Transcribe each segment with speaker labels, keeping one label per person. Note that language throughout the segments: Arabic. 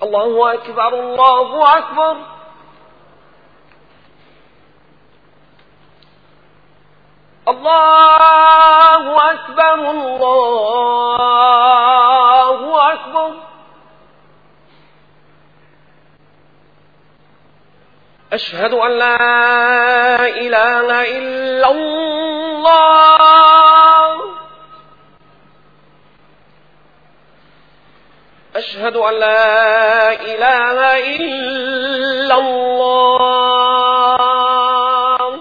Speaker 1: الله أكبر الله أكبر. الله أكبر الله أكبر. أشهد أن لا إله إلا الله. أشهد أن لا إله إلا الله.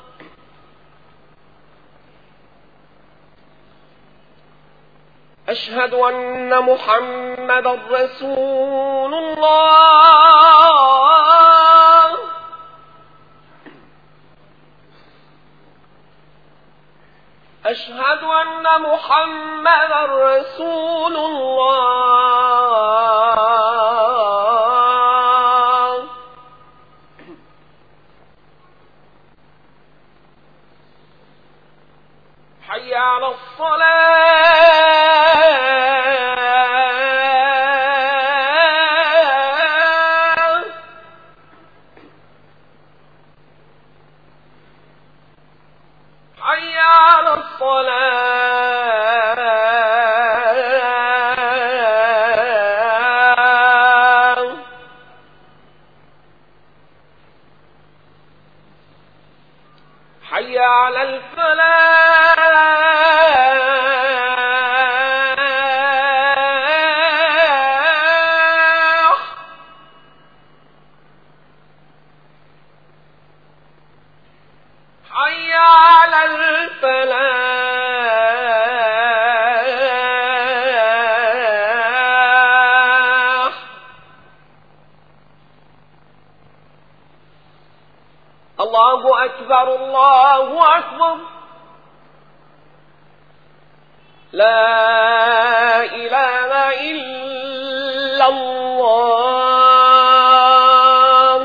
Speaker 1: أشهد أن محمدا رسول الله. أشهد أن محمدا رسول الله. حي على الصلاة. حي على الصلاة. حي على الفلاح. حي على الفلاح. الله أكبر الله أكبر. لا إله إلا الله.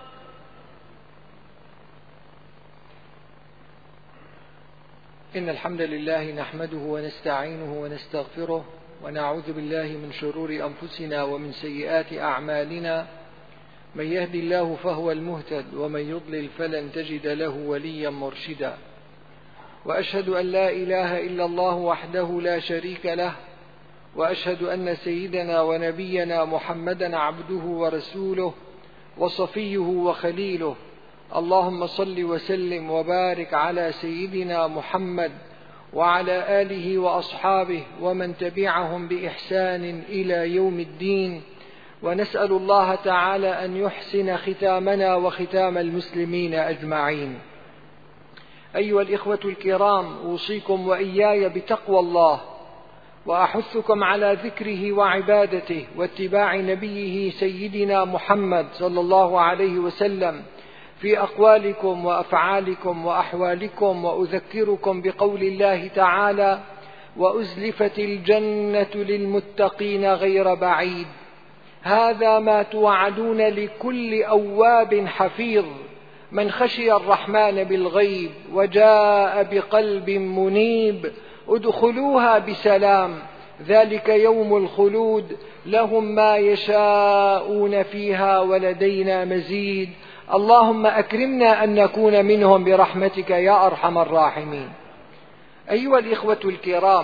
Speaker 2: إن الحمد لله نحمده ونستعينه ونستغفره ونعوذ بالله من شرور أنفسنا ومن سيئات أعمالنا. من يهد الله فهو المهتد ومن يضلل فلن تجد له وليا مرشدا. وأشهد أن لا إله إلا الله وحده لا شريك له، وأشهد أن سيدنا ونبينا محمدا عبده ورسوله وصفيه وخليله. اللهم صل وسلم وبارك على سيدنا محمد وعلى آله وأصحابه ومن تبعهم بإحسان إلى يوم الدين. ونسأل الله تعالى أن يحسن ختامنا وختام المسلمين أجمعين. أيها الإخوة الكرام، أوصيكم وإياي بتقوى الله، وأحثكم على ذكره وعبادته واتباع نبيه سيدنا محمد صلى الله عليه وسلم في أقوالكم وأفعالكم وأحوالكم. وأذكركم بقول الله تعالى: وأزلفت الجنة للمتقين غير بعيد. هذا ما توعدون لكل أواب حفيظ من خشي الرحمن بالغيب وجاء بقلب منيب. ادخلوها بسلام، ذلك يوم الخلود، لهم ما يشاءون فيها ولدينا مزيد. اللهم أكرمنا أن نكون منهم برحمتك يا أرحم الراحمين. أيها الإخوة الكرام،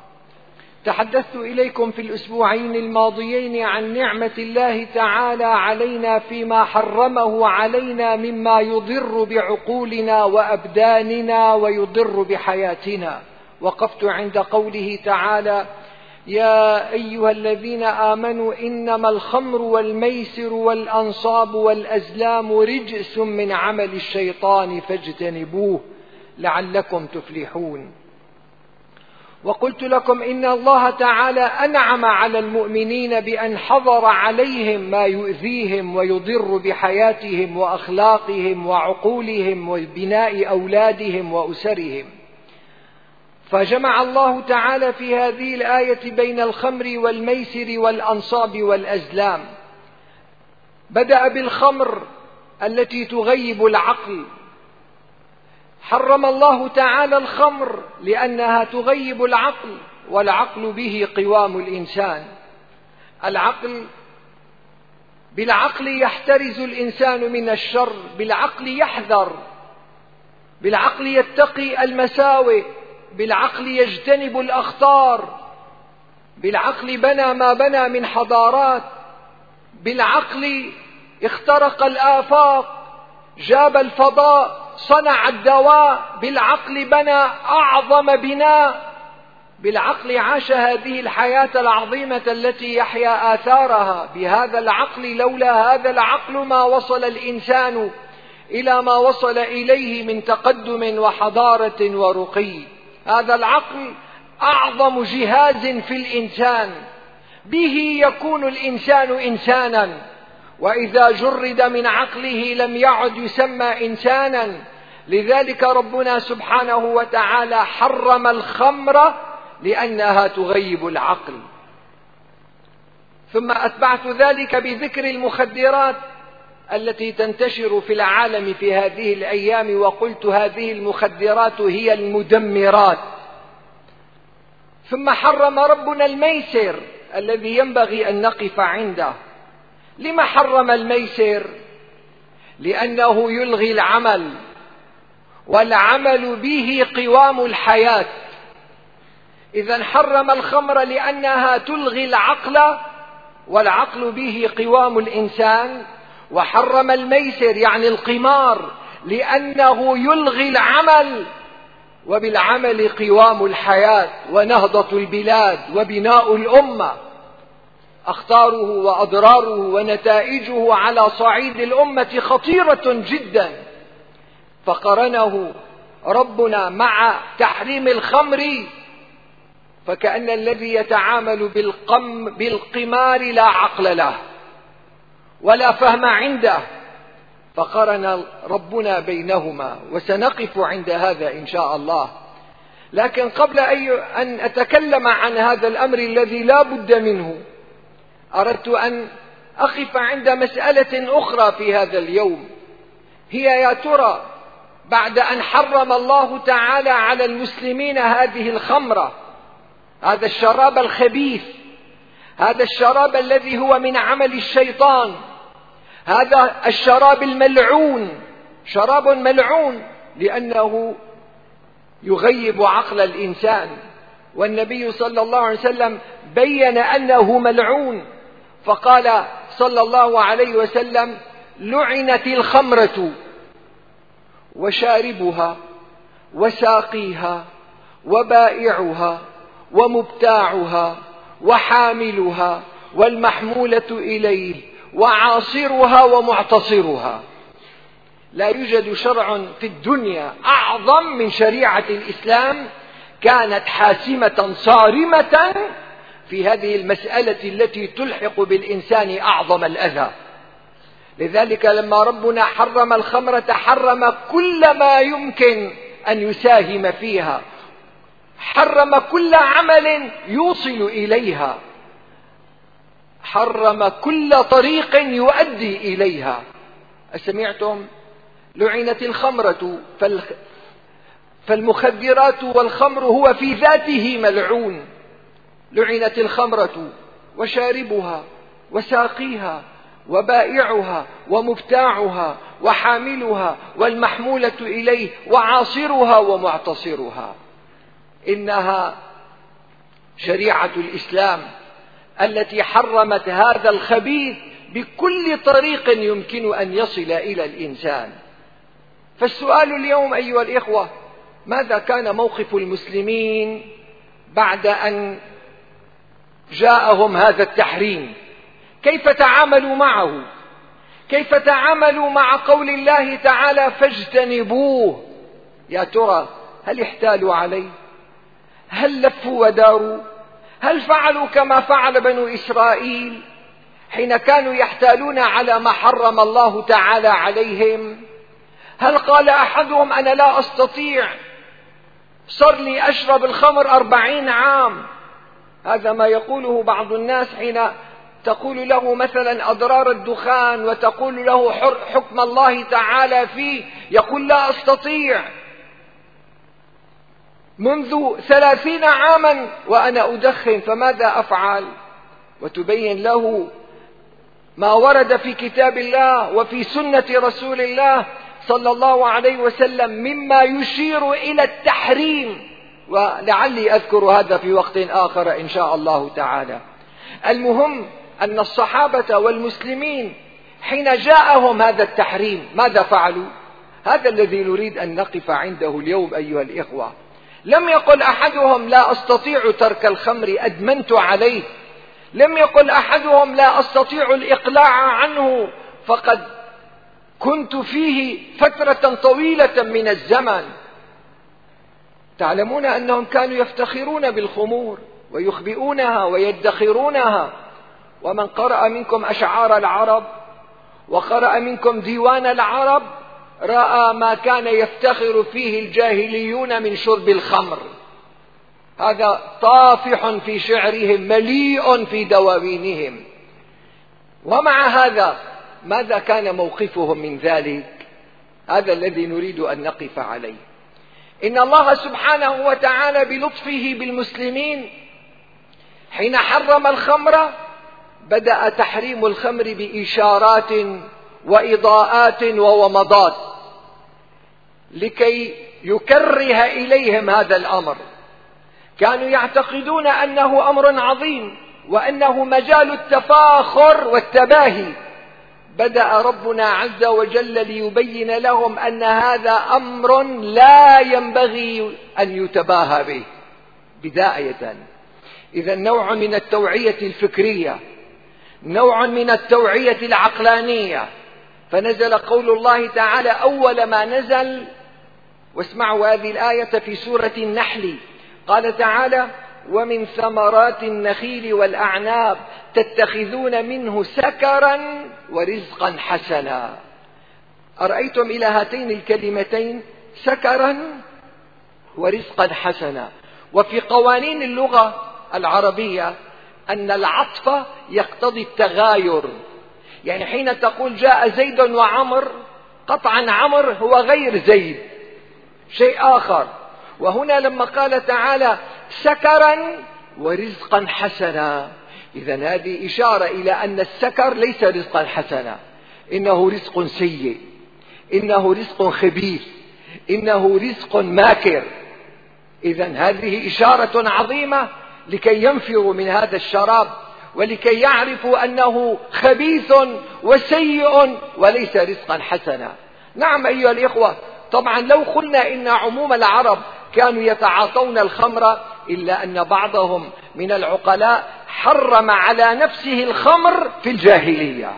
Speaker 2: تحدثت إليكم في الأسبوعين الماضيين عن نعمة الله تعالى علينا فيما حرمه علينا مما يضر بعقولنا وأبداننا ويضر بحياتنا. وقفت عند قوله تعالى: يا أيها الذين آمنوا إنما الخمر والميسر والأنصاب والأزلام رجس من عمل الشيطان فاجتنبوه لعلكم تفلحون. وقلت لكم إن الله تعالى أنعم على المؤمنين بأن حظر عليهم ما يؤذيهم ويضر بحياتهم وأخلاقهم وعقولهم وبناء أولادهم وأسرهم. فجمع الله تعالى في هذه الآية بين الخمر والميسر والأنصاب والأزلام. بدأ بالخمر التي تغيب العقل. حرم الله تعالى الخمر لأنها تغيب العقل، والعقل به قوام الإنسان. العقل بالعقل يحترز الإنسان من الشر، بالعقل يحذر، بالعقل يتقي المساوئ، بالعقل يجتنب الأخطار، بالعقل بنى ما بنى من حضارات، بالعقل اخترق الآفاق، جاب الفضاء، صنع الدواء، بالعقل بنى أعظم بناء، بالعقل عاش هذه الحياة العظيمة التي يحيا آثارها. بهذا العقل، لولا هذا العقل ما وصل الإنسان إلى ما وصل إليه من تقدم وحضارة ورقي. هذا العقل أعظم جهاز في الإنسان، به يكون الإنسان إنسانا، وإذا جرد من عقله لم يعد يسمى إنسانا. لذلك ربنا سبحانه وتعالى حرم الخمر لأنها تغيب العقل. ثم أتبعت ذلك بذكر المخدرات التي تنتشر في العالم في هذه الأيام، وقلت هذه المخدرات هي المدمرات. ثم حرم ربنا الميسر الذي ينبغي أن نقف عنده. لما حرم الميسر؟ لأنه يلغي العمل، والعمل به قوام الحياة. إذن حرم الخمر لأنها تلغي العقل، والعقل به قوام الإنسان. وحرم الميسر يعني القمار لأنه يلغي العمل، وبالعمل قوام الحياة ونهضة البلاد وبناء الأمة. أخطاره وأضراره ونتائجه على صعيد الأمة خطيرة جدا. فقرنه ربنا مع تحريم الخمر، فكأن الذي يتعامل بالقمار لا عقل له ولا فهم عنده، فقرن ربنا بينهما، وسنقف عند هذا إن شاء الله. لكن قبل أن أتكلم عن هذا الأمر الذي لا بد منه، أردت أن أقف عند مسألة أخرى في هذا اليوم، هي يا ترى بعد أن حرم الله تعالى على المسلمين هذه الخمرة، هذا الشراب الخبيث، هذا الشراب الذي هو من عمل الشيطان، هذا الشراب الملعون، شراب ملعون لأنه يغيب عقل الإنسان. والنبي صلى الله عليه وسلم بين أنه ملعون، فقال صلى الله عليه وسلم: لعنت الخمرة وشاربها وساقيها وبائعها ومبتاعها وحاملها والمحمولة إليه وعاصرها ومعتصرها. لا يوجد شرع في الدنيا أعظم من شريعة الإسلام، كانت حاسمة صارمة في هذه المسألة التي تلحق بالإنسان أعظم الأذى. لذلك لما ربنا حرم الخمرة حرم كل ما يمكن أن يساهم فيها، حرم كل عمل يوصل إليها، حرم كل طريق يؤدي إليها. أسمعتم؟ لعنت الخمرة، فالمخدرات والخمر هو في ذاته ملعون. لعنت الخمرة وشاربها وساقيها وبائعها ومبتاعها وحاملها والمحمولة إليه وعاصرها ومعتصرها. إنها شريعة الإسلام التي حرمت هذا الخبيث بكل طريق يمكن أن يصل إلى الإنسان. فالسؤال اليوم أيها الإخوة: ماذا كان موقف المسلمين بعد أن جاءهم هذا التحريم؟ كيف تعاملوا معه؟ كيف تعاملوا مع قول الله تعالى: فاجتنبوه؟ يا ترى هل احتالوا عليه؟ هل لفوا وداروا؟ هل فعلوا كما فعل بنو إسرائيل حين كانوا يحتالون على ما حرم الله تعالى عليهم؟ هل قال أحدهم: أنا لا أستطيع، صار لي أشرب الخمر 40 عام؟ هذا ما يقوله بعض الناس حين تقول له مثلا أضرار الدخان وتقول له حكم الله تعالى فيه، يقول: لا أستطيع، منذ 30 عاما وأنا أدخن، فماذا أفعل؟ وتبين له ما ورد في كتاب الله وفي سنة رسول الله صلى الله عليه وسلم مما يشير إلى التحريم، ولعلي أذكر هذا في وقت آخر إن شاء الله تعالى. المهم أن الصحابة والمسلمين حين جاءهم هذا التحريم ماذا فعلوا؟ هذا الذي نريد أن نقف عنده اليوم أيها الإخوة. لم يقل أحدهم لا أستطيع ترك الخمر أدمنت عليه، لم يقل أحدهم لا أستطيع الإقلاع عنه فقد كنت فيه فترة طويلة من الزمن. تعلمون أنهم كانوا يفتخرون بالخمور ويخبئونها ويدخرونها، ومن قرأ منكم أشعار العرب وقرأ منكم ديوان العرب رأى ما كان يفتخر فيه الجاهليون من شرب الخمر. هذا طافح في شعرهم مليء في دواوينهم. ومع هذا ماذا كان موقفهم من ذلك؟ هذا الذي نريد أن نقف عليه. إن الله سبحانه وتعالى بلطفه بالمسلمين حين حرم الخمر بدأ تحريم الخمر بإشارات وإضاءات وومضات لكي يكره إليهم هذا الأمر. كانوا يعتقدون أنه أمر عظيم وأنه مجال التفاخر والتباهي. بدأ ربنا عز وجل ليبين لهم أن هذا أمر لا ينبغي أن يتباهى به بداية. إذا نوع من التوعية الفكرية، نوع من التوعية العقلانية. فنزل قول الله تعالى أول ما نزل، واسمعوا هذه الآية في سورة النحل، قال تعالى ومن ثمرات النخيل والأعناب تتخذون منه سكرا ورزقا حسنا. أرأيتم إلى هاتين الكلمتين سكرا ورزقا حسنا؟ وفي قوانين اللغة العربية أن العطف يقتضي التغاير، يعني حين تقول جاء زيد وعمر قطعا عمر هو غير زيد، شيء آخر. وهنا لما قال تعالى سكرا ورزقا حسنا، إذن هذه إشارة إلى أن السكر ليس رزقا حسنا، إنه رزق سيء، إنه رزق خبيث، إنه رزق ماكر. إذن هذه إشارة عظيمة لكي ينفروا من هذا الشراب ولكي يعرفوا أنه خبيث وسيء وليس رزقا حسنا. نعم أيها الإخوة، طبعا لو قلنا إن عموم العرب كانوا يتعاطون الخمر، إلا أن بعضهم من العقلاء حرم على نفسه الخمر في الجاهلية،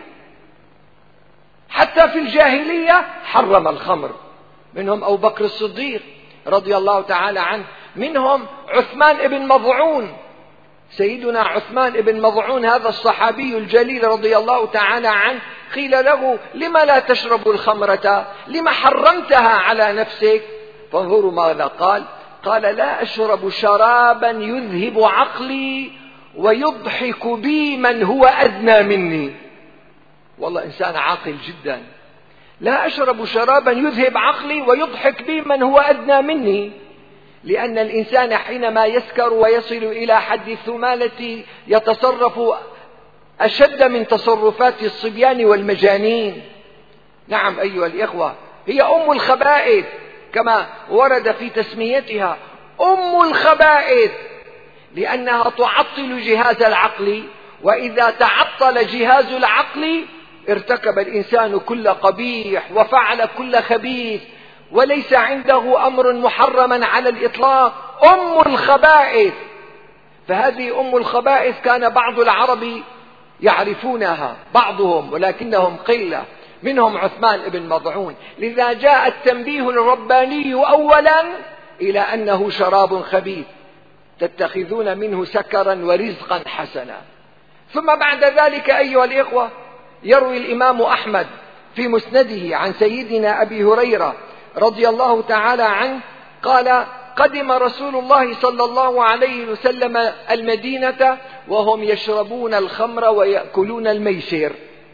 Speaker 2: حتى في الجاهلية حرم الخمر. منهم أبو بكر الصديق رضي الله تعالى عنه، منهم عثمان بن مظعون. سيدنا عثمان بن مظعون هذا الصحابي الجليل رضي الله تعالى عنه قيل له لما لا تشرب الخمرة، لما حرمتها على نفسك؟ فانظروا ماذا قال، قال لا أشرب شرابا يذهب عقلي ويضحك بي من هو أدنى مني. والله إنسان عاقل جدا. لا أشرب شرابا يذهب عقلي ويضحك بي من هو أدنى مني، لأن الإنسان حينما يسكر ويصل إلى حد الثمالة يتصرف أشد من تصرفات الصبيان والمجانين. نعم أيها الإخوة، هي أم الخبائث كما ورد في تسميتها، أم الخبائث، لأنها تعطل جهاز العقل، وإذا تعطل جهاز العقل ارتكب الإنسان كل قبيح وفعل كل خبيث وليس عنده أمر محرما على الإطلاق. أم الخبائث. فهذه أم الخبائث كان بعض العرب يعرفونها، بعضهم ولكنهم قلة، منهم عثمان بن مظعون. لذا جاء التنبيه الرباني أولا إلى أنه شراب خبيث تتخذون منه سكرا ورزقا حسنا. ثم بعد ذلك أيها الإخوة، يروي الإمام أحمد في مسنده عن سيدنا أبي هريرة رضي الله تعالى عنه قال قدم رسول الله صلى الله عليه وسلم المدينة وهم يشربون الخمر ويأكلون الميسر،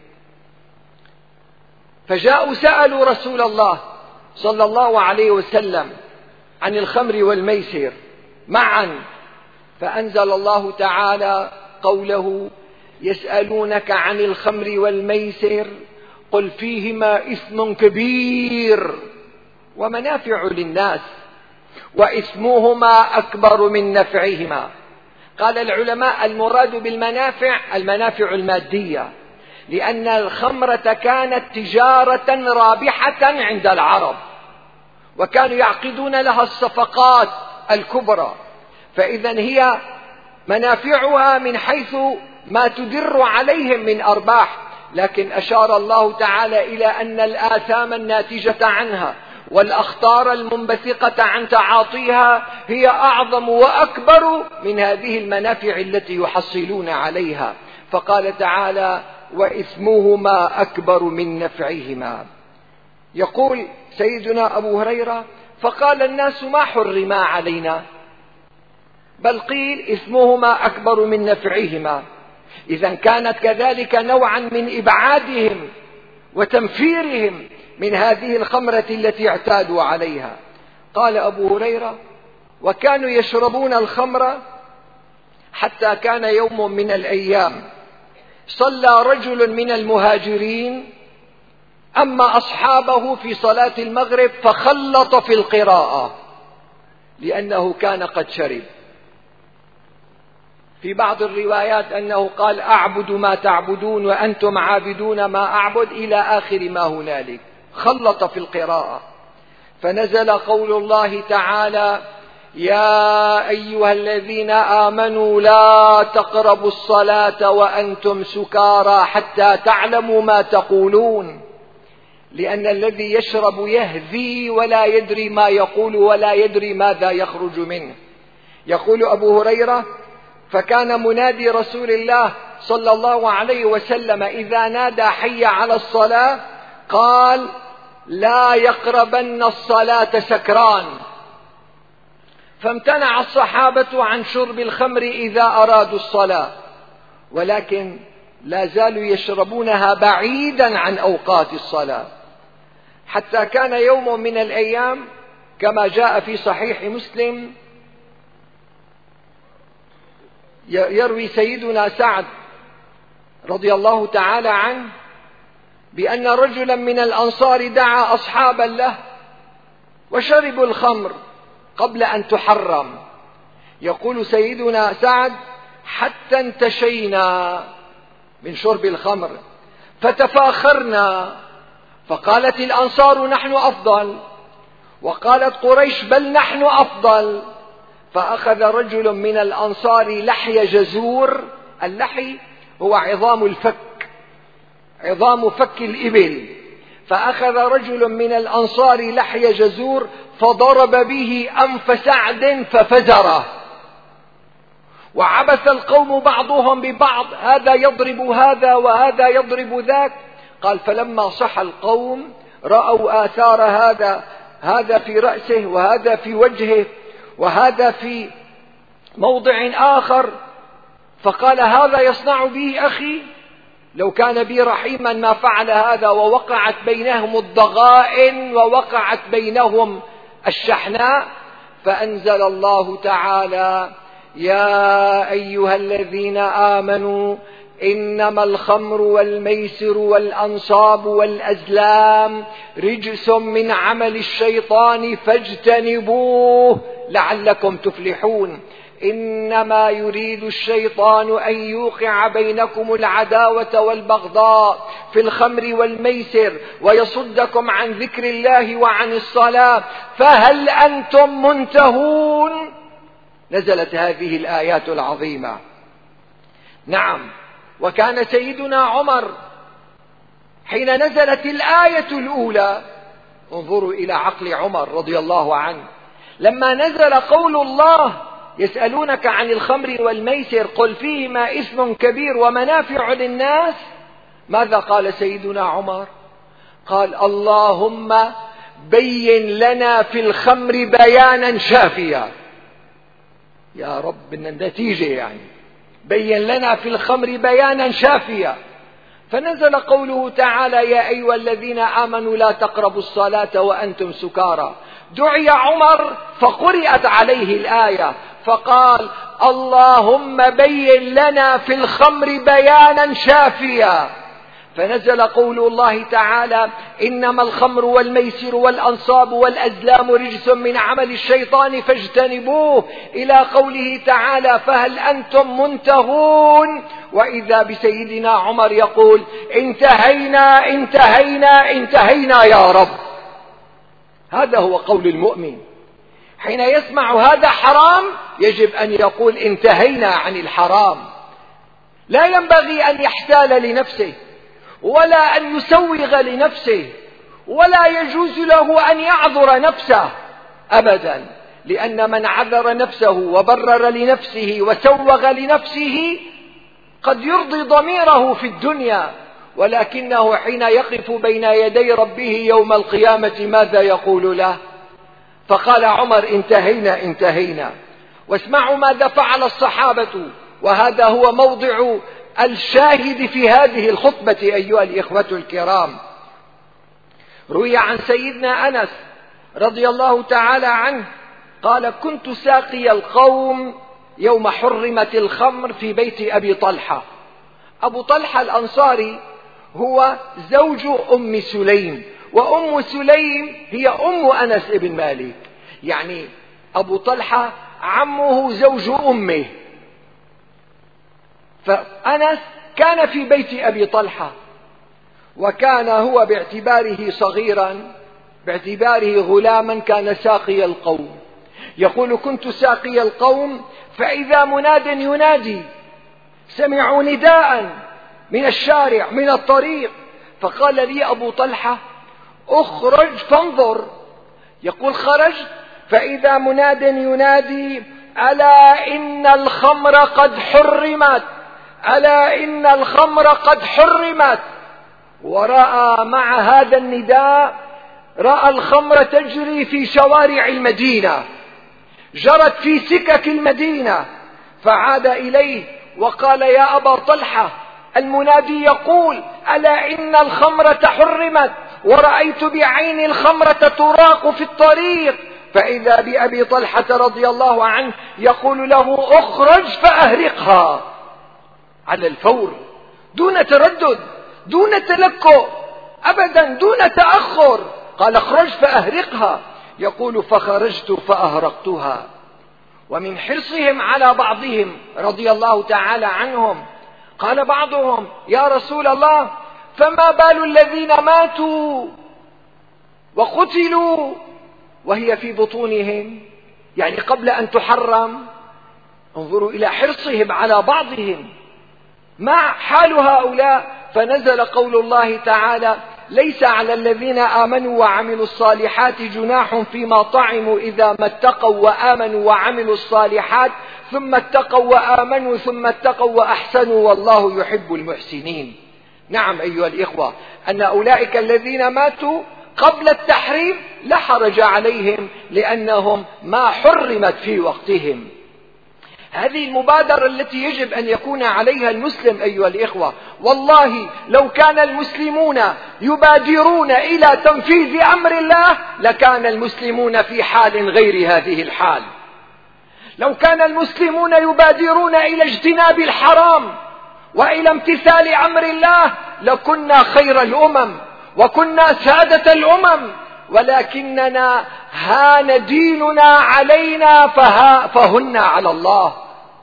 Speaker 2: فجاءوا سألوا رسول الله صلى الله عليه وسلم عن الخمر والميسر معا، فأنزل الله تعالى قوله يسألونك عن الخمر والميسر قل فيهما إثم كبير ومنافع للناس وإثمهما أكبر من نفعهما. قال العلماء المراد بالمنافع المنافع المادية، لأن الخمرة كانت تجارة رابحة عند العرب، وكانوا يعقدون لها الصفقات الكبرى، فإذا هي منافعها من حيث ما تدر عليهم من أرباح. لكن أشار الله تعالى إلى أن الآثام الناتجة عنها والأخطار المنبثقة عن تعاطيها هي أعظم وأكبر من هذه المنافع التي يحصلون عليها، فقال تعالى وإثمهما أكبر من نفعهما. يقول سيدنا أبو هريرة فقال الناس ما حرما علينا، بل قيل إثمهما أكبر من نفعهما. إذا كانت كذلك نوعا من إبعادهم وتنفيرهم من هذه الخمرة التي اعتادوا عليها. قال أبو هريرة وكانوا يشربون الخمر حتى كان يوم من الأيام صلى رجل من المهاجرين أما أصحابه في صلاة المغرب فخلط في القراءة لأنه كان قد شرب. في بعض الروايات أنه قال أعبد ما تعبدون وأنتم عابدون ما أعبد إلى آخر ما هنالك، خلط في القراءة. فنزل قول الله تعالى يا أيها الذين آمنوا لا تقربوا الصلاة وأنتم سكارى حتى تعلموا ما تقولون، لأن الذي يشرب يهذي ولا يدري ما يقول ولا يدري ماذا يخرج منه. يقول أبو هريرة فكان منادي رسول الله صلى الله عليه وسلم إذا نادى حي على الصلاة قال لا يقربن الصلاة سكران، فامتنع الصحابة عن شرب الخمر إذا أرادوا الصلاة، ولكن لا زالوا يشربونها بعيدا عن أوقات الصلاة، حتى كان يوم من الأيام كما جاء في صحيح مسلم يروي سيدنا سعد رضي الله تعالى عنه بأن رجلا من الأنصار دعا أصحابا له وشربوا الخمر قبل أن تحرم. يقول سيدنا سعد حتى انتشينا من شرب الخمر فتفاخرنا، فقالت الأنصار نحن أفضل، وقالت قريش بل نحن أفضل. فأخذ رجل من الأنصار لحي جزور، اللحي هو عظام الفك، عظام فك الإبل، فأخذ رجل من الأنصار لحي جزور فضرب به أنف سعد ففزره، وعبث القوم بعضهم ببعض، هذا يضرب هذا وهذا يضرب ذاك. قال فلما صح القوم رأوا آثار هذا في رأسه وهذا في وجهه وهذا في موضع آخر، فقال هذا يصنع به أخي، لو كان بي رحيما ما فعل هذا. ووقعت بينهم الضغائن ووقعت بينهم الشحناء، فأنزل الله تعالى يا أيها الذين آمنوا إنما الخمر والميسر والأنصاب والأزلام رجس من عمل الشيطان فاجتنبوه لعلكم تفلحون. إنما يريد الشيطان أن يوقع بينكم العداوة والبغضاء في الخمر والميسر ويصدكم عن ذكر الله وعن الصلاة فهل أنتم منتهون. نزلت هذه الآيات العظيمة. نعم، وكان سيدنا عمر حين نزلت الآية الأولى، انظروا إلى عقل عمر رضي الله عنه، لما نزل قول الله يسألونك عن الخمر والميسر قل فيهما إثم كبير ومنافع للناس، ماذا قال سيدنا عمر؟ قال اللهم بين لنا في الخمر بيانا شافيا. يا رب النتيجة يعني بين لنا في الخمر بيانا شافيا. فنزل قوله تعالى يا أيها الذين آمنوا لا تقربوا الصلاة وأنتم سكارى. دعي عمر فقرأت عليه الآية فقال اللهم بين لنا في الخمر بيانا شافيا. فنزل قول الله تعالى: إنما الخمر والميسر والأنصاب والأزلام رجس من عمل الشيطان فاجتنبوه، إلى قوله تعالى: فهل أنتم منتهون؟ وإذا بسيدنا عمر يقول: انتهينا انتهينا انتهينا يا رب. هذا هو قول المؤمن حين يسمع هذا حرام يجب أن يقول: انتهينا عن الحرام. لا ينبغي أن يحتال لنفسه ولا أن يسوغ لنفسه، ولا يجوز له أن يعذر نفسه أبدا، لأن من عذر نفسه وبرر لنفسه وسوغ لنفسه قد يرضي ضميره في الدنيا، ولكنه حين يقف بين يدي ربه يوم القيامة ماذا يقول له؟ فقال عمر: انتهينا انتهينا. واسمعوا ماذا فعل الصحابة، وهذا هو موضع الشاهد في هذه الخطبة أيها الإخوة الكرام. روي عن سيدنا أنس رضي الله تعالى عنه قال: كنت ساقي القوم يوم حرمت الخمر في بيت أبي طلحة. أبو طلحة الأنصاري هو زوج أم سليم، وأم سليم هي أم أنس بن مالك، يعني أبو طلحة عمه زوج أمه. فأنس كان في بيت أبي طلحة، وكان هو باعتباره صغيرا، باعتباره غلاما، كان ساقي القوم. يقول: كنت ساقي القوم فإذا مناد ينادي، سمعوا نداء من الشارع من الطريق، فقال لي أبو طلحة: اخرج فانظر. يقول: خرجت فإذا مناد ينادي: ألا إن الخمر قد حرمت، ألا إن الخمر قد حرمت. ورأى مع هذا النداء، رأى الخمر تجري في شوارع المدينة، جرت في سكك المدينة، فعاد إليه وقال: يا أبا طلحة، المنادي يقول: ألا إن الخمرة حرمت، ورأيت بعيني الخمرة تراق في الطريق. فإذا بأبي طلحة رضي الله عنه يقول له: اخرج فأهرقها على الفور، دون تردد، دون تلكؤ أبدا، دون تأخر. قال: اخرج فأهرقها. يقول: فخرجت فأهرقتها. ومن حرصهم على بعضهم رضي الله تعالى عنهم قال بعضهم: يا رسول الله، فما بال الذين ماتوا وقتلوا وهي في بطونهم، يعني قبل أن تحرم. انظروا إلى حرصهم على بعضهم، ما حال هؤلاء؟ فنزل قول الله تعالى: ليس على الذين آمنوا وعملوا الصالحات جناح فيما طعموا إذا ما اتقوا وآمنوا وعملوا الصالحات ثم اتقوا وآمنوا ثم اتقوا وأحسنوا والله يحب المحسنين. نعم أيها الإخوة، أن أولئك الذين ماتوا قبل التحريم لا حرج عليهم، لأنهم ما حرمت في وقتهم. هذه المبادرة التي يجب أن يكون عليها المسلم أيها الإخوة. والله لو كان المسلمون يبادرون إلى تنفيذ أمر الله لكان المسلمون في حال غير هذه الحال. لو كان المسلمون يبادرون إلى اجتناب الحرام وإلى امتثال أمر الله لكنا خير الأمم وكنا سادة الأمم، ولكننا هان ديننا علينا فهن على الله.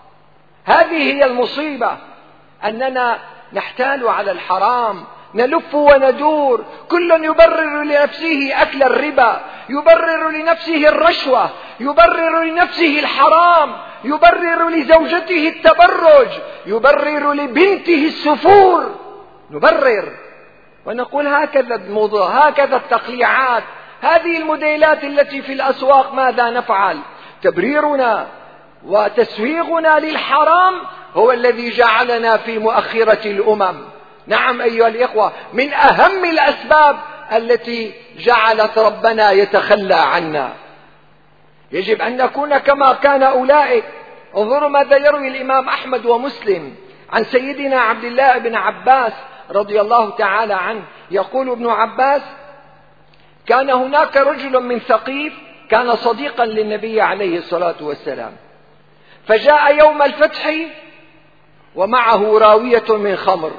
Speaker 2: هذه هي المصيبة، أننا نحتال على الحرام، نلف وندور، كل يبرر لنفسه أكل الربا، يبرر لنفسه الرشوة، يبرر لنفسه الحرام، يبرر لزوجته التبرج، يبرر لبنته السفور، نبرر ونقول هكذا الموضوع، هكذا التقليعات، هذه الموديلات التي في الأسواق. ماذا نفعل؟ تبريرنا وتسويغنا للحرام هو الذي جعلنا في مؤخرة الأمم. نعم أيها الإخوة، من أهم الأسباب التي جعلت ربنا يتخلى عنا. يجب أن نكون كما كان أولئك. انظروا ماذا يروي الإمام أحمد ومسلم عن سيدنا عبد الله بن عباس رضي الله تعالى عنه. يقول ابن عباس: كان هناك رجل من ثقيف كان صديقا للنبي عليه الصلاة والسلام، فجاء يوم الفتح ومعه راوية من خمر،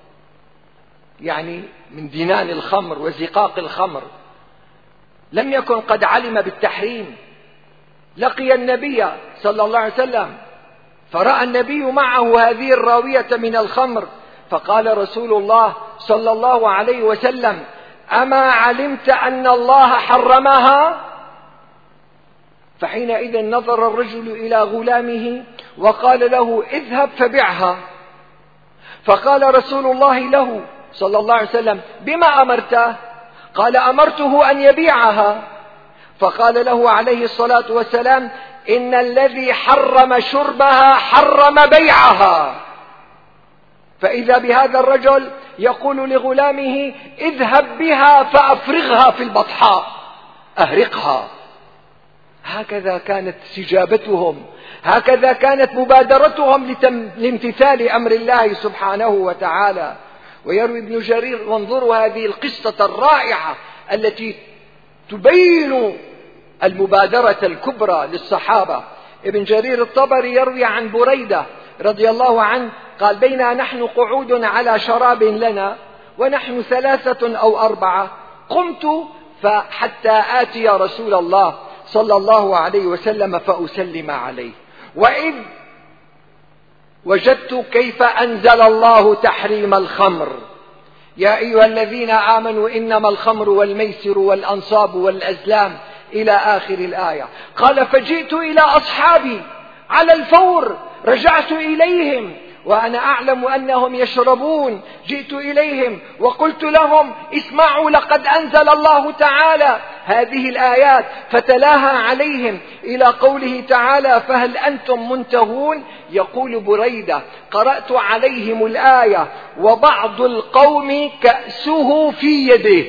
Speaker 2: يعني من دنان الخمر وزقاق الخمر، لم يكن قد علم بالتحريم. لقي النبي صلى الله عليه وسلم فرأى النبي معه هذه الراوية من الخمر، فقال رسول الله صلى الله عليه وسلم: أما علمت أن الله حرمها؟ فحينئذ نظر الرجل إلى غلامه وقال له: اذهب فبعها. فقال رسول الله له صلى الله عليه وسلم: بما أمرته؟ قال: أمرته أن يبيعها. فقال له عليه الصلاة والسلام: إن الذي حرم شربها حرم بيعها. فإذا بهذا الرجل يقول لغلامه: اذهب بها فأفرغها في البطحاء، أهرقها. هكذا كانت استجابتهم، هكذا كانت مبادرتهم لامتثال أمر الله سبحانه وتعالى. ويروي ابن جرير، وانظروا هذه القصة الرائعة التي تبين المبادرة الكبرى للصحابة. ابن جرير الطبري يروي عن بريدة رضي الله عنه قال: بينا نحن قعود على شراب لنا ونحن 3 أو 4، قمت حتى آتي رسول الله صلى الله عليه وسلم فأسلم عليه، وإذ وجدت كيف أنزل الله تحريم الخمر: يا أيها الذين آمنوا إنما الخمر والميسر والأنصاب والأزلام إلى آخر الآية. قال: فجئت إلى أصحابي على الفور، رجعت إليهم وأنا أعلم أنهم يشربون، جئت إليهم وقلت لهم: اسمعوا، لقد أنزل الله تعالى هذه الآيات، فتلاها عليهم إلى قوله تعالى: فهل أنتم منتهون؟ يقول بريدة: قرأت عليهم الآية وبعض القوم كأسه في يده،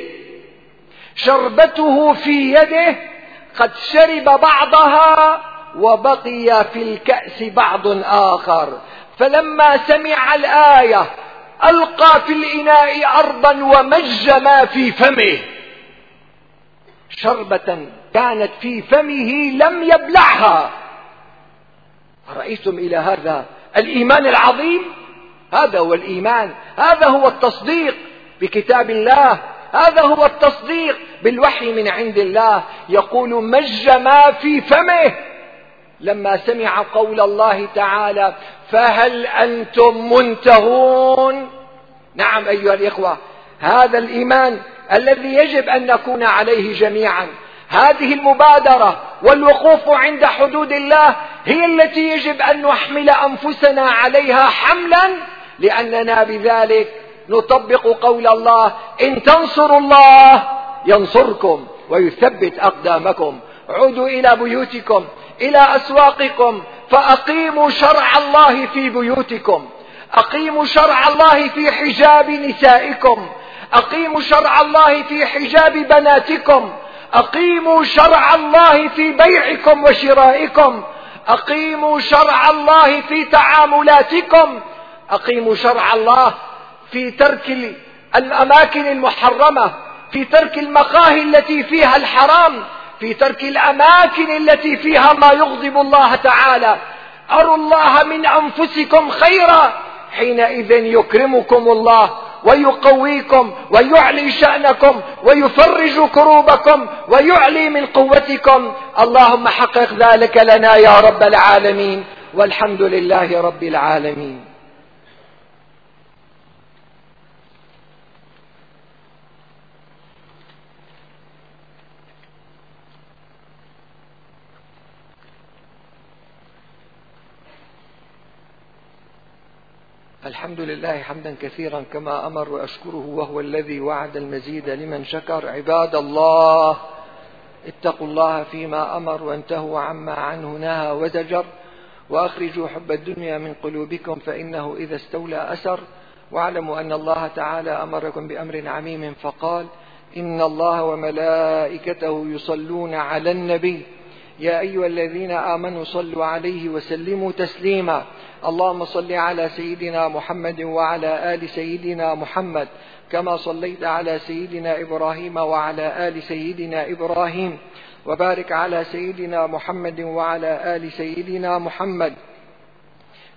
Speaker 2: شربته في يده، قد شرب بعضها وبقي في الكأس بعض آخر، فلما سمع الآية ألقى في الإناء أرضا ومج ما في فمه، شربة كانت في فمه لم يبلعها. أرأيتم إلى هذا الإيمان العظيم؟ هذا هو الإيمان، هذا هو التصديق بكتاب الله، هذا هو التصديق بالوحي من عند الله. يقول: مج ما في فمه لما سمع قول الله تعالى: فهل أنتم منتهون؟ نعم أيها الإخوة، هذا الإيمان الذي يجب أن نكون عليه جميعا. هذه المبادرة والوقوف عند حدود الله هي التي يجب أن نحمل أنفسنا عليها حملا، لأننا بذلك نطبق قول الله: إن تنصروا الله ينصركم ويثبت أقدامكم. عودوا إلى بيوتكم، إلى أسواقكم، فأقيموا شرع الله في بيوتكم، أقيموا شرع الله في حجاب نسائكم، أقيموا شرع الله في حجاب بناتكم، أقيموا شرع الله في بيعكم وشرائكم، أقيموا شرع الله في تعاملاتكم، أقيموا شرع الله في ترك الأماكن المحرمة، في ترك المقاهي التي فيها الحرام، في ترك الأماكن التي فيها ما يغضب الله تعالى. أروا الله من أنفسكم خيرا، حينئذ يكرمكم الله ويقويكم ويعلي شأنكم ويفرج كروبكم ويعلي من قوتكم. اللهم حقق ذلك لنا يا رب العالمين، والحمد لله رب العالمين. الحمد لله حمدا كثيرا كما أمر، وأشكره وهو الذي وعد المزيد لمن شكر. عباد الله، اتقوا الله فيما أمر وانتهوا عما عنه نهى وزجر، وأخرجوا حب الدنيا من قلوبكم فإنه إذا استولى أسر. واعلموا أن الله تعالى أمركم بأمر عميم فقال: إن الله وملائكته يصلون على النبي يا أيها الذين آمنوا صلوا عليه وسلموا تسليما. اللهم صل على سيدنا محمد وعلى آل سيدنا محمد كما صليت على سيدنا إبراهيم وعلى آل سيدنا إبراهيم، وبارك على سيدنا محمد وعلى آل سيدنا محمد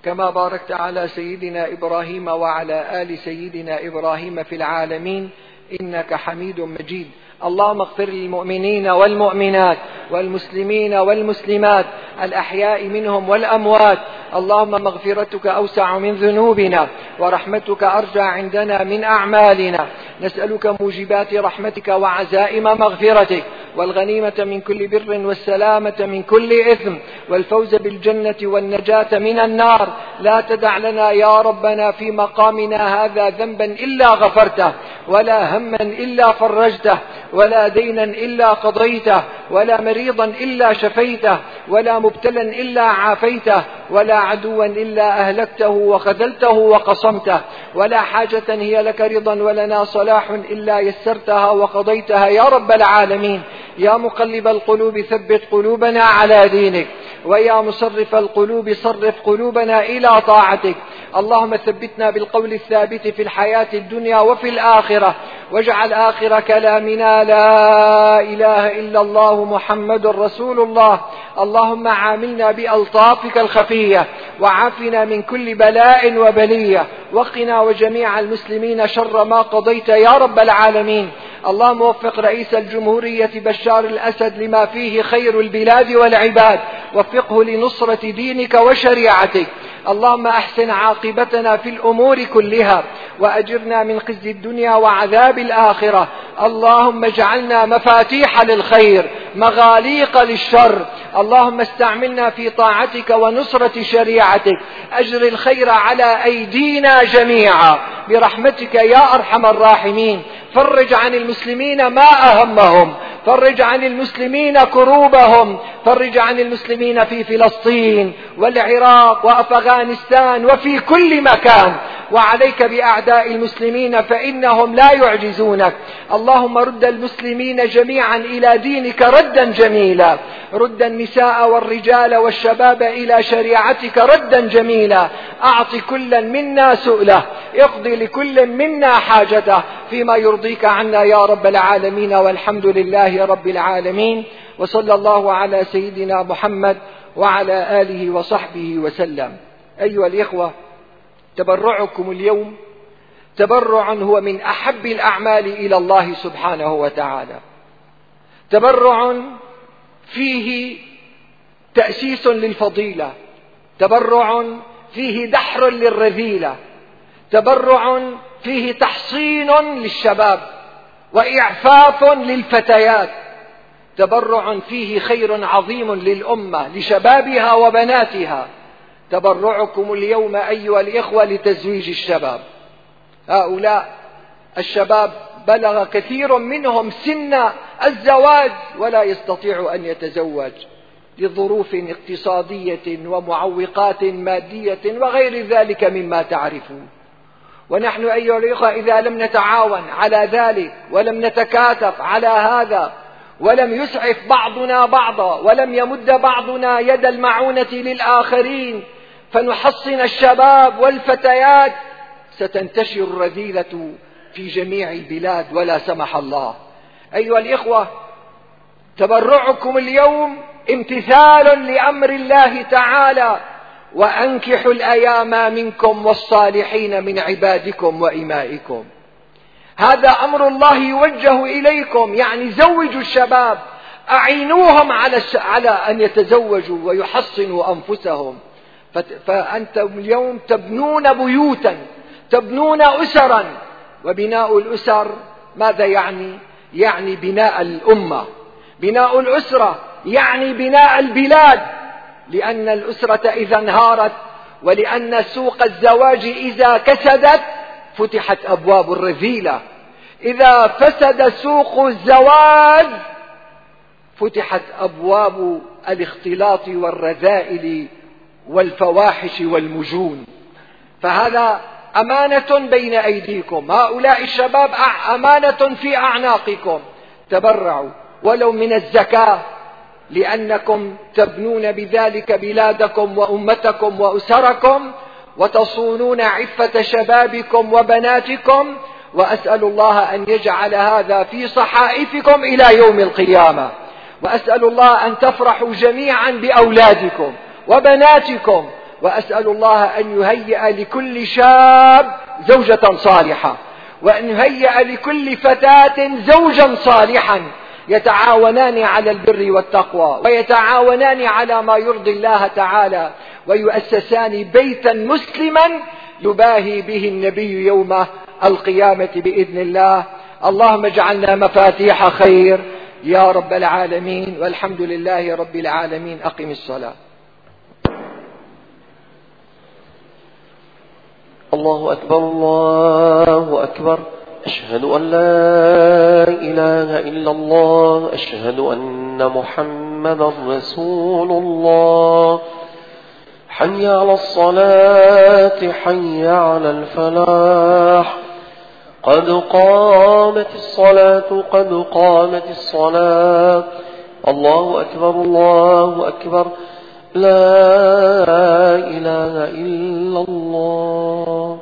Speaker 2: كما باركت على سيدنا إبراهيم وعلى آل سيدنا إبراهيم في العالمين إنك حميد مجيد. اللهم اغفر للمؤمنين والمؤمنات والمسلمين والمسلمات الأحياء منهم والأموات. اللهم مغفرتك أوسع من ذنوبنا ورحمتك أرجى عندنا من أعمالنا. نسألك موجبات رحمتك وعزائم مغفرتك والغنيمة من كل بر والسلامة من كل إثم والفوز بالجنة والنجاة من النار. لا تدع لنا يا ربنا في مقامنا هذا ذنبا إلا غفرته ولا هما إلا فرجته ولا دينا إلا قضيته ولا مريضا إلا شفيته ولا مبتلا إلا عافيته ولا عدوا إلا أهلكته وخذلته وقصمته ولا حاجة هي لك رضا ولنا صلاح إلا يسرتها وقضيتها يا رب العالمين. يا مقلب القلوب ثبت قلوبنا على دينك ويا مصرف القلوب صرف قلوبنا إلى طاعتك. اللهم ثبتنا بالقول الثابت في الحياة الدنيا وفي الآخرة واجعل آخر كلامنا لا إله إلا الله محمد رسول الله. اللهم عاملنا بألطافك الخفية وعافنا من كل بلاء وبلية وقنا وجميع المسلمين شر ما قضيت يا رب العالمين. اللهم وفق رئيس الجمهورية بشار الأسد لما فيه خير البلاد والعباد وفقه لنصرة دينك وشريعتك. اللهم أحسن عاقبتنا في الأمور كلها وأجرنا من خزي الدنيا وعذاب الآخرة. اللهم اجعلنا مفاتيح للخير مغاليق للشر. اللهم استعملنا في طاعتك ونصرة شريعتك. أجر الخير على أيدينا جميعا برحمتك يا أرحم الراحمين. فرج عن المسلمين ما أهمهم، فرج عن المسلمين كروبهم، فرج عن المسلمين في فلسطين والعراق وأفغانستان وفي كل مكان. وعليك بأعداء المسلمين فإنهم لا يعجزونك. اللهم رد المسلمين جميعا إلى دينك ردا جميلا، رد النساء والرجال والشباب إلى شريعتك ردا جميلا. أعط كلا منا سؤله، اقضي لكل منا حاجته فيما يرضيك عنا يا رب العالمين. والحمد لله رب العالمين. وصلى الله على سيدنا محمد وعلى آله وصحبه وسلم. أيها الإخوة، تبرعكم اليوم تبرع هو من أحب الأعمال إلى الله سبحانه وتعالى، تبرع فيه تأسيس للفضيلة، تبرع فيه دحر للرذيلة، تبرع فيه تحصين للشباب وإعفاف للفتيات، تبرع فيه خير عظيم للأمة لشبابها وبناتها. تبرعكم اليوم أيها الإخوة لتزويج الشباب. هؤلاء الشباب بلغ كثير منهم سن الزواج ولا يستطيع أن يتزوج لظروف اقتصادية ومعوقات مادية وغير ذلك مما تعرفون. ونحن أيها الإخوة إذا لم نتعاون على ذلك ولم نتكاتف على هذا ولم يسعف بعضنا بعضا ولم يمد بعضنا يد المعونة للآخرين فنحصن الشباب والفتيات، ستنتشر الرذيلة في جميع البلاد ولا سمح الله. أيها الإخوة، تبرعكم اليوم امتثال لأمر الله تعالى: وأنكحوا الأيام منكم والصالحين من عبادكم وإمائكم. هذا أمر الله يوجه إليكم، يعني زوجوا الشباب، أعينوهم على أن يتزوجوا ويحصنوا أنفسهم. فأنتم اليوم تبنون بيوتا، تبنون أسرا، وبناء الأسر ماذا يعني؟ يعني بناء الأمة. بناء الأسرة يعني بناء البلاد، لأن الأسرة إذا انهارت ولأن سوق الزواج إذا كسدت فتحت أبواب الرذيلة. إذا فسد سوق الزواج فتحت أبواب الاختلاط والرذائل والفواحش والمجون. فهذا أمانة بين أيديكم، هؤلاء الشباب أمانة في أعناقكم. تبرعوا ولو من الزكاة، لأنكم تبنون بذلك بلادكم وأمتكم وأسركم وتصونون عفة شبابكم وبناتكم. وأسأل الله أن يجعل هذا في صحائفكم إلى يوم القيامة. وأسأل الله أن تفرحوا جميعا بأولادكم وبناتكم وأسأل الله أن يهيئ لكل شاب زوجة صالحة، وأن يهيئ لكل فتاة زوجا صالحا يتعاونان على البر والتقوى، ويتعاونان على ما يرضي الله تعالى، ويؤسسان بيتا مسلما يباهي به النبي يوم القيامة بإذن الله. اللهم اجعلنا مفاتيح خير يا رب العالمين، والحمد لله رب العالمين. أقم الصلاة.
Speaker 1: الله أكبر الله أكبر. أشهد أن لا إله إلا الله. أشهد أن محمدا رسول الله. حي على الصلاة حي على الفلاح. قد قامت الصلاة قد قامت الصلاة. الله أكبر الله أكبر. لا إله إلا الله.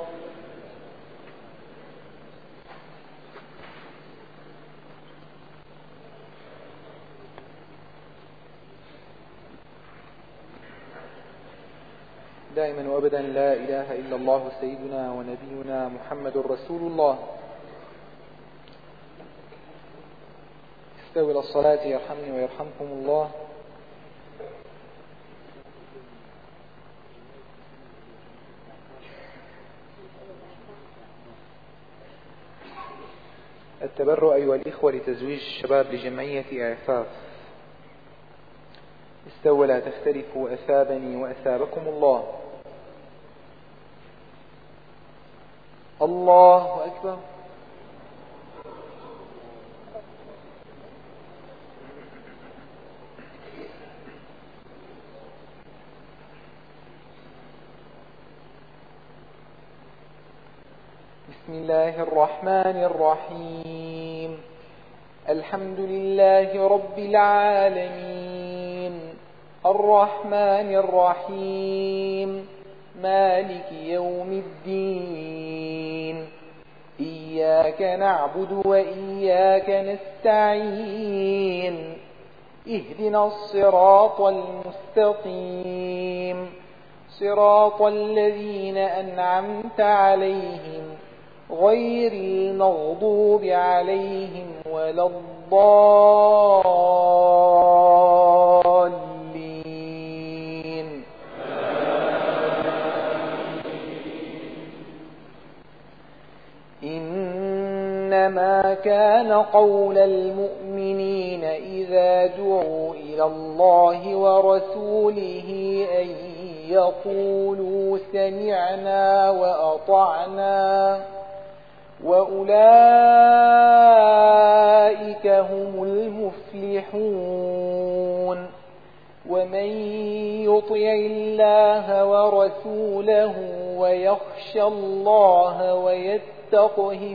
Speaker 2: دائما وأبدا لا إله إلا الله سيدنا ونبينا محمد رسول الله. استووا إلى الصلاة يرحمني ويرحمكم الله. التبرع أيها الإخوة لتزويج الشباب لجمعية إعفاف. استووا لا تختلفوا أثابني وأثابكم الله. الله أكبر. بسم الله الرحمن الرحيم. الحمد لله رب العالمين، الرحمن الرحيم، مالك يوم الدين. إياك نعبد وإياك نستعين. اهدنا الصراط المستقيم، صراط الذين أنعمت عليهم غير المغضوب عليهم ولا الضالين. إنما كان قول المؤمنين إذا دعوا إلى الله ورسوله أن يقولوا سمعنا وأطعنا، وأولئك هم المفلحون. ومن يطع الله ورسوله ويخشى الله ويتقه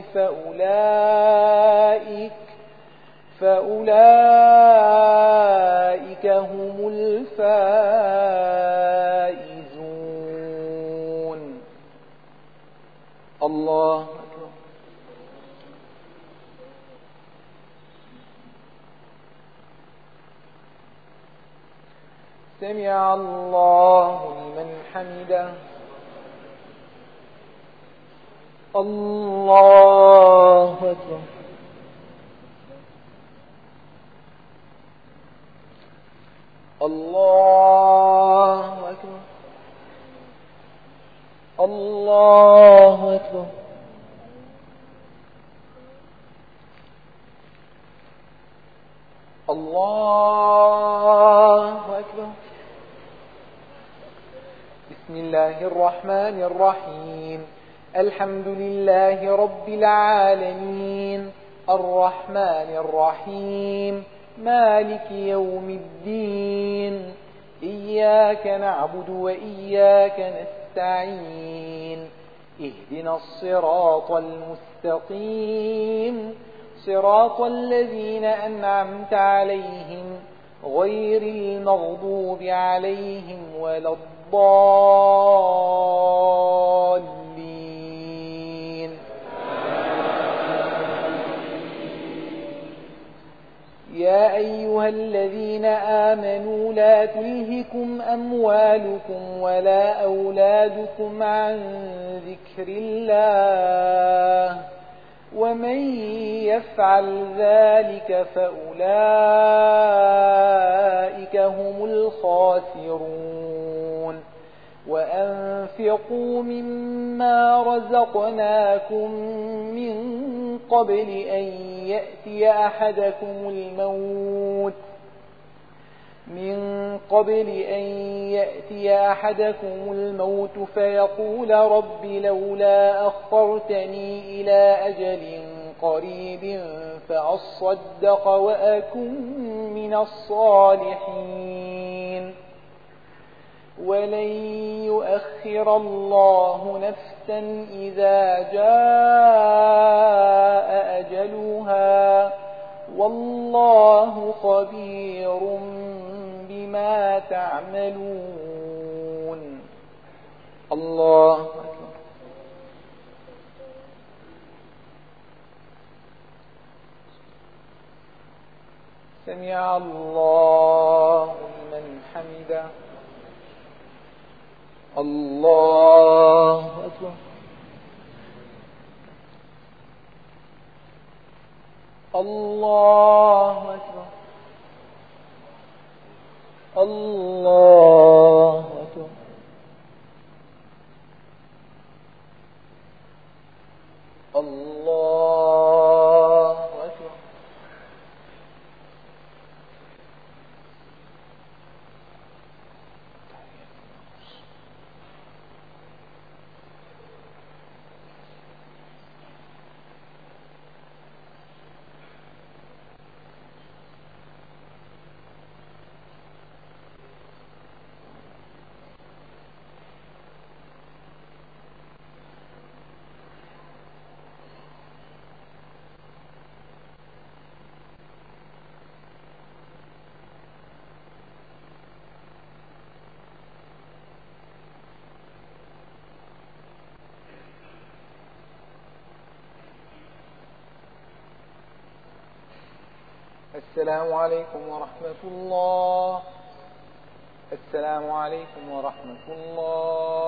Speaker 2: فأولئك هم الفائزون. الله أكبر. سمع الله لمن حمده. الله أكبر. الله أكبر. الله أكبر. الله أكبر. بسم الله الرحمن الرحيم. الحمد لله رب العالمين، الرحمن الرحيم، مالك يوم الدين. إياك نعبد وإياك نستعين. اهدنا الصراط المستقيم، صراط الذين أنعمت عليهم غير المغضوب عليهم ولا الضالين.
Speaker 3: يا أيها الذين آمنوا لا تلهكم أموالكم ولا أولادكم عن ذكر الله ومن يفعل ذلك فأولئك هم الخاسرون وأنفقوا مما رزقناكم من قبل أن يأتي أحدكم الموت فيقول رب لولا أخرتني إلى أجل قريب فأصدق وأكن من الصالحين ولن يؤخر الله نفسا إذا جاء أجلها والله خبير بما تعملون. الله أكبر. سمع الله لمن حمده. الله أكبر. الله أكبر. الله أكبر. الله أكبر. السلام عليكم ورحمة الله. السلام عليكم ورحمة الله.